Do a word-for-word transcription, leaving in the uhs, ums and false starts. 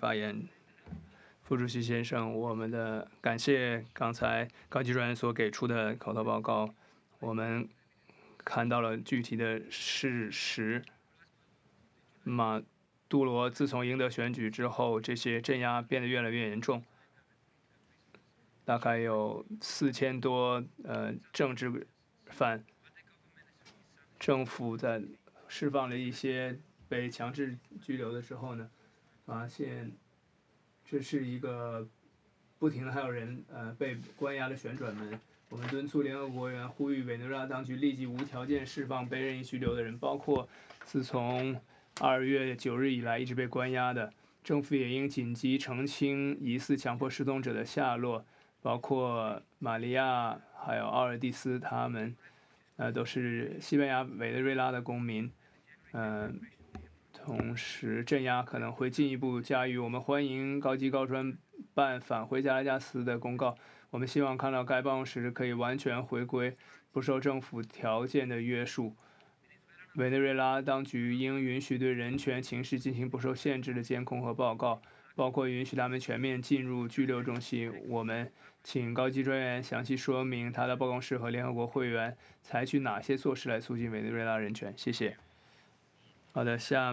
发言。副主席先生，我们的感谢刚才高级专员所给出的口头报告，我们看到了具体的事实。马杜罗自从赢得选举之后，这些镇压变得越来越严重，大概有四千多呃政治犯，政府在释放了一些被强制拘留的时候呢，发现这是一个不停的还有人呃被关押的旋转门。我们敦促联合国员呼吁委内瑞拉当局立即无条件释放被任意拘留的人，包括自从二月九日以来一直被关押的。政府也应紧急澄清疑似强迫失踪者的下落，包括玛利亚还有奥尔蒂斯，他们呃都是西班牙委内瑞拉的公民。嗯、呃，同时镇压可能会进一步加剧。我们欢迎高级高专办返回加拉加斯的公告。我们希望看到该办公室可以完全回归，不受政府条件的约束。委内瑞拉当局应允许对人权情势进行不受限制的监控和报告，包括允许他们全面进入拘留中心。我们请高级专员详细说明他的办公室和联合国会员采取哪些措施来促进委内瑞拉人权。谢谢。好的，下。